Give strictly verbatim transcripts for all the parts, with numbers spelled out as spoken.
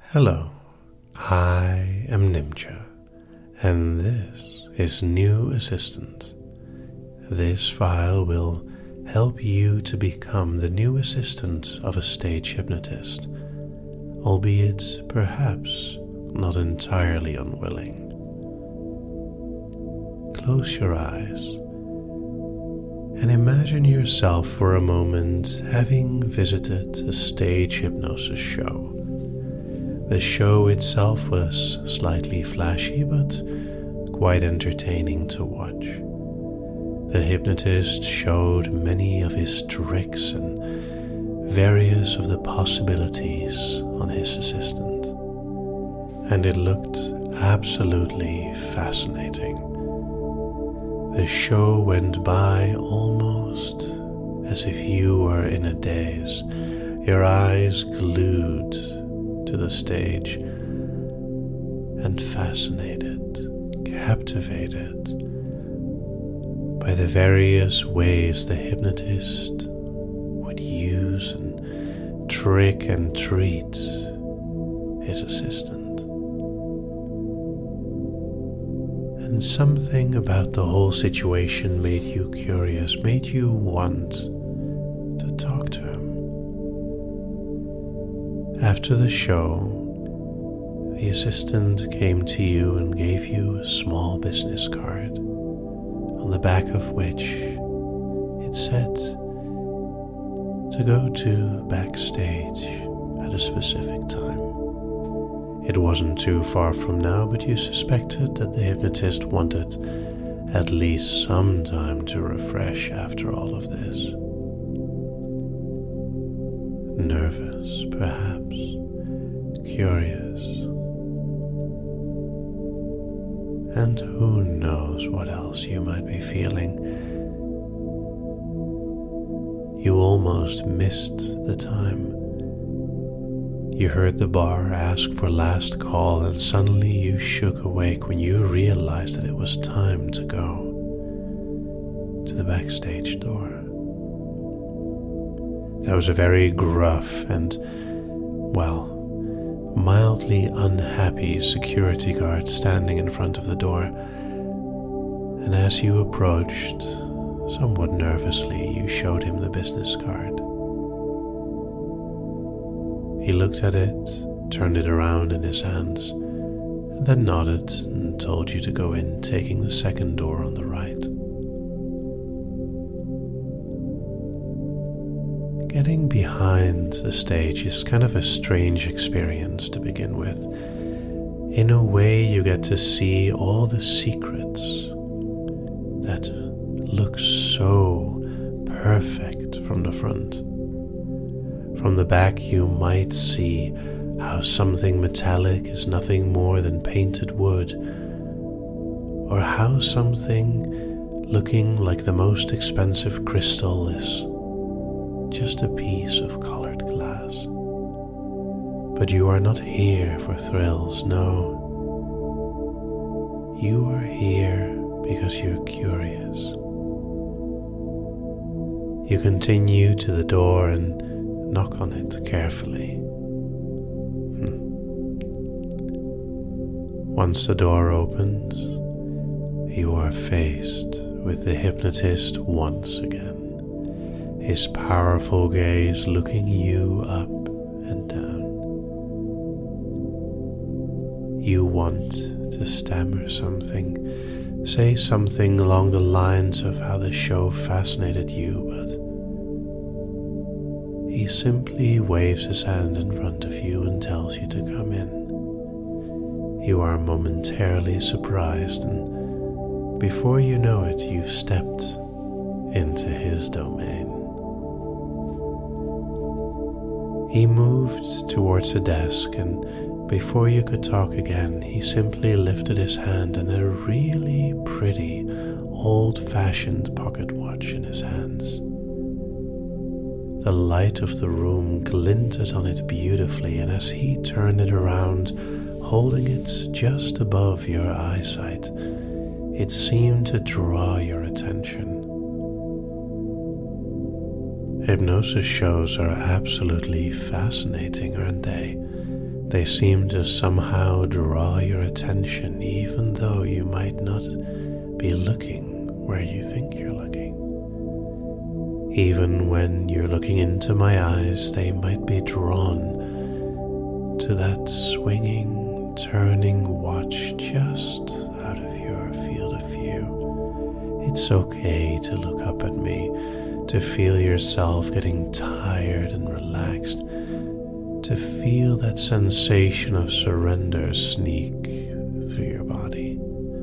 Hello, I am Nimcha, and this is New Assistant. This file will help you to become the new assistant of a stage hypnotist, albeit perhaps not entirely unwilling. Close your eyes and imagine yourself for a moment having visited a stage hypnosis show. The show itself was slightly flashy, but quite entertaining to watch. The hypnotist showed many of his tricks and various of the possibilities on his assistant, and it looked absolutely fascinating. The show went by almost as if you were in a daze, your eyes glued to the stage, and fascinated, captivated by the various ways the hypnotist would use and trick and treat his assistant. And something about the whole situation made you curious, made you want to talk to him. After the show, the assistant came to you and gave you a small business card, on the back of which it said to go to backstage at a specific time. It wasn't too far from now, but you suspected that the hypnotist wanted at least some time to refresh after all of this. Nervous, perhaps, curious, and who knows what else you might be feeling. You almost missed the time. You heard the bar ask for last call, and suddenly you shook awake when you realized that it was time to go to the backstage door. There was a very gruff and, well, mildly unhappy security guard standing in front of the door, and as you approached, somewhat nervously, you showed him the business card. He looked at it, turned it around in his hands, and then nodded and told you to go in, taking the second door on the right. Getting behind the stage is kind of a strange experience to begin with. In a way, you get to see all the secrets that look so perfect from the front. From the back, you might see how something metallic is nothing more than painted wood, or how something looking like the most expensive crystal is just a piece of colored glass. But you are not here for thrills, no. You are here because you're curious. You continue to the door and knock on it carefully. Hmm. Once the door opens, you are faced with the hypnotist once again, his powerful gaze looking you up and down. You want to stammer something, say something along the lines of how the show fascinated you, but he simply waves his hand in front of you and tells you to come in. You are momentarily surprised, and before you know it, you've stepped into his domain. He moved towards a desk, and before you could talk again, he simply lifted his hand and a really pretty, old-fashioned pocket watch in his hands. The light of the room glinted on it beautifully, and as he turned it around, holding it just above your eyesight, it seemed to draw your attention. Hypnosis shows are absolutely fascinating, aren't they? They seem to somehow draw your attention even though you might not be looking where you think you're looking. Even when you're looking into my eyes, they might be drawn to that swinging, turning watch just out of your field of view. It's okay to look up at me, to feel yourself getting tired and relaxed, to feel that sensation of surrender sneak through your body.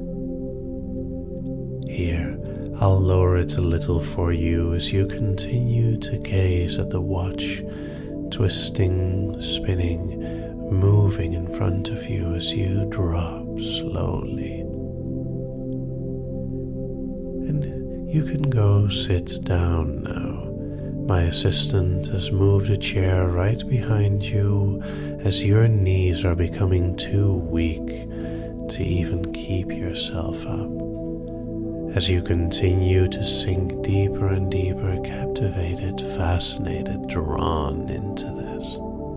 Here, I'll lower it a little for you as you continue to gaze at the watch, twisting, spinning, moving in front of you as you drop slowly. And you can go sit down now. My assistant has moved a chair right behind you as your knees are becoming too weak to even keep yourself up. As you continue to sink deeper and deeper, captivated, fascinated, drawn into this.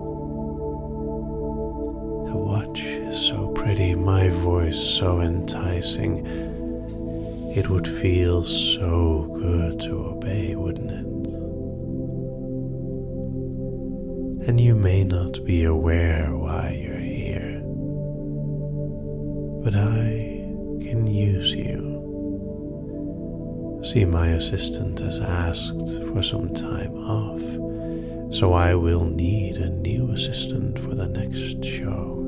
The watch is so pretty, my voice so enticing. It would feel so good to obey, wouldn't it? And you may not be aware why you're here, but I can use you. See, my assistant has asked for some time off, so I will need a new assistant for the next show.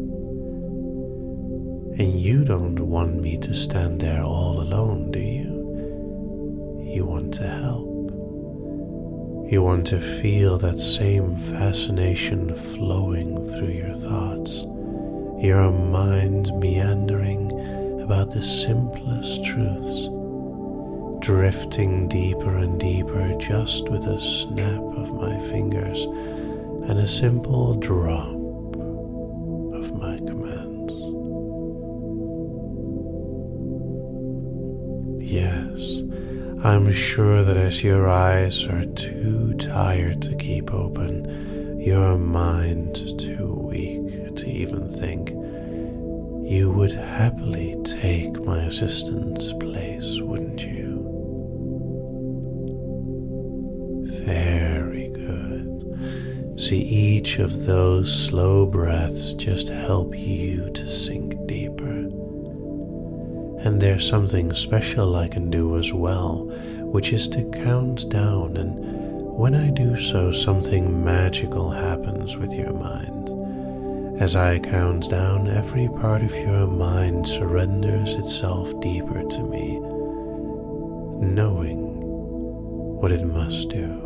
And you don't want me to stand there all alone, do you? You want to help. You want to feel that same fascination flowing through your thoughts, your mind meandering about the simplest truths, drifting deeper and deeper just with a snap of my fingers and a simple drop of my commands. Yes, I'm sure that as your eyes are too tired to keep open, your mind too weak to even think, you would happily take my assistant's place, wouldn't you? Very good. See, each of those slow breaths just help you to sink deeper. And there's something special I can do as well, which is to count down, and when I do so, something magical happens with your mind. As I count down, every part of your mind surrenders itself deeper to me, knowing what it must do.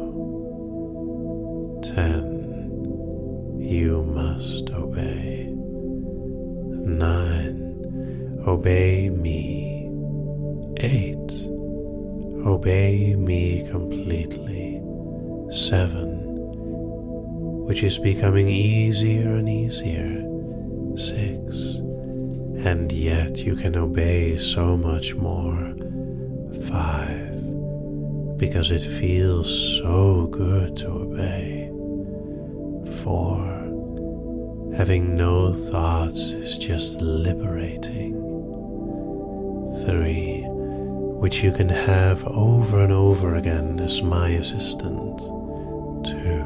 Ten, you must obey. Nine, obey me. Eight, obey me completely. Seven, which is becoming easier and easier. Six, and yet you can obey so much more. Five, because it feels so good to obey. Four, having no thoughts is just liberating. Three, which you can have over and over again as my assistant. Two,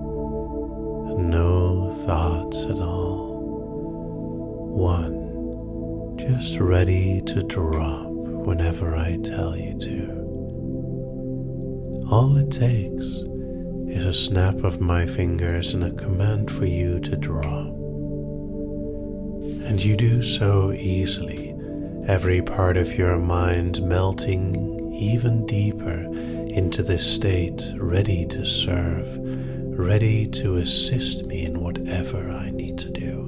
no thoughts at all. One, just ready to drop whenever I tell you to. All it takes is a snap of my fingers and a command for you to drop. And you do so easily, every part of your mind melting even deeper into this state, ready to serve, ready to assist me in whatever I need to do.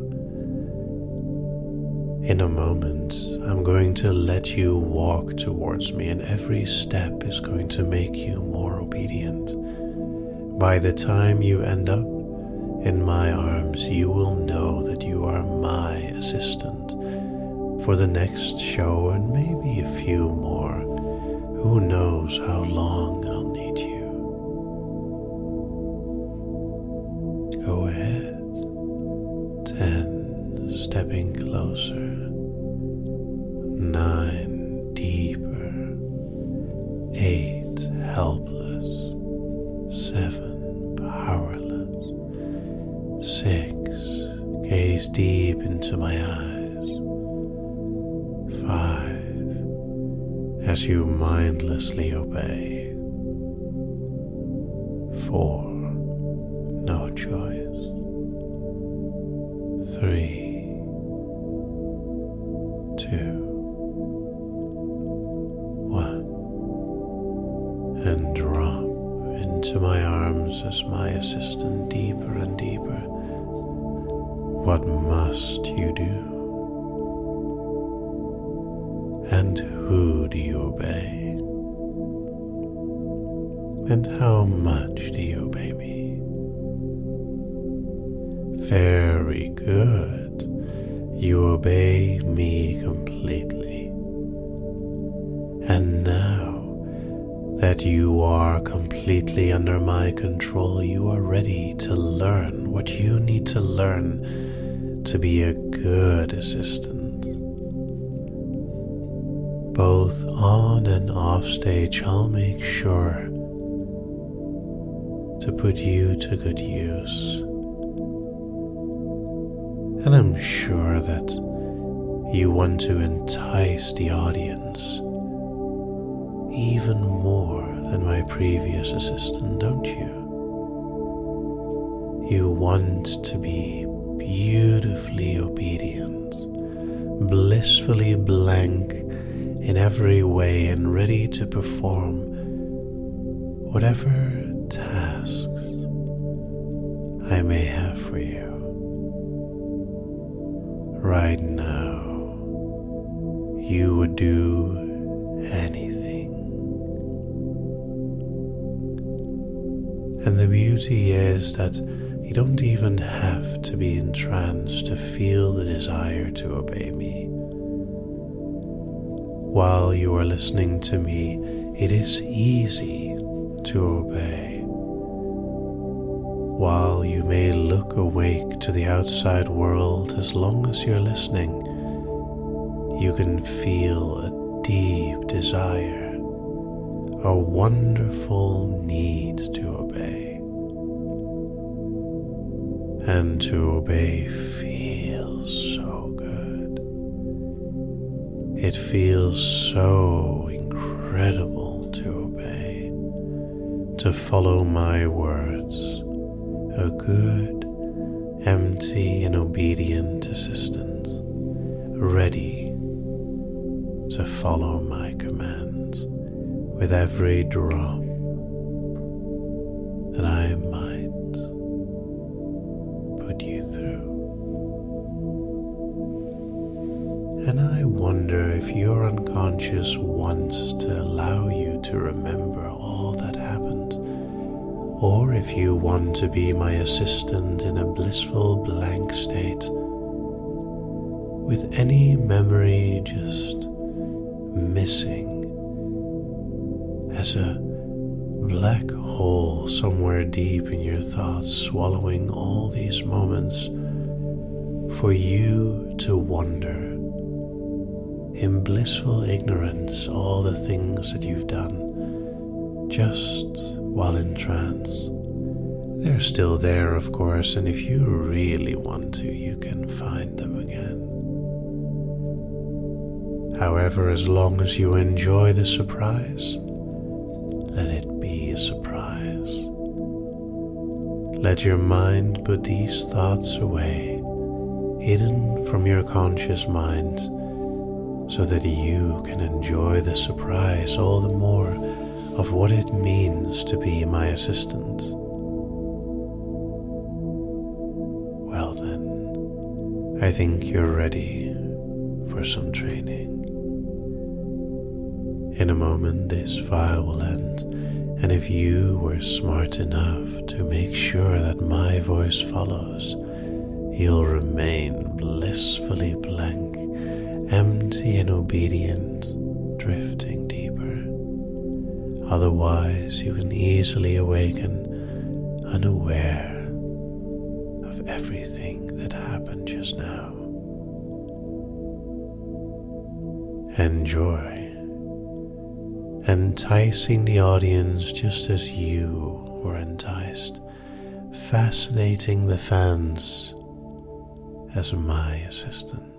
In a moment, I'm going to let you walk towards me, and every step is going to make you more obedient. By the time you end up in my arms, you will know that you are my assistant for the next show and maybe a few more. Who knows how long I'll need you. Go ahead. Ten. stepping closer. Nine, deeper. Eight, helpless. Seven, powerless. Six, gaze deep into my eyes. Five, as you mindlessly obey. Four, no choice. Three, two, one, and drop into my arms as my assistant deeper and deeper. What must you do? And who do you obey? And how much do you obey me? Very good. You obey me completely. And now that you are completely under my control, you are ready to learn what you need to learn to be a good assistant. Both on and off stage, I'll make sure to put you to good use. And I'm sure that you want to entice the audience even more than my previous assistant, don't you? You want to be beautifully obedient, blissfully blank in every way, and ready to perform whatever tasks I may have for you. Right now, you would do anything. And the beauty is that you don't even have to be entranced to feel the desire to obey me. While you are listening to me, it is easy to obey. While you may look awake to the outside world, as long as you're listening, you can feel a deep desire, a wonderful need to obey. And to obey feels so good. It feels so incredible to obey, to follow my words, a good, empty, and obedient assistant, ready to follow my commands with every drop that I might put you through. And I wonder if your unconscious wants to allow you to remember all that happened, or if you want to be my assistant in a blissful blank state, with any memory just missing as a black hole somewhere deep in your thoughts, swallowing all these moments for you to wonder in blissful ignorance all the things that you've done just while in trance. They're still there, of course, and if you really want to, you can find them again. However, as long as you enjoy the surprise, let it be a surprise. Let your mind put these thoughts away, hidden from your conscious mind, so that you can enjoy the surprise all the more of what it means to be my assistant. Well then, I think you're ready for some training. In a moment, this file will end, and if you were smart enough to make sure that my voice follows, you'll remain blissfully blank, empty and obedient, drifting deeper. Otherwise, you can easily awaken, unaware of everything that happened just now. Enjoy, enticing the audience just as you were enticed, fascinating the fans as my assistant.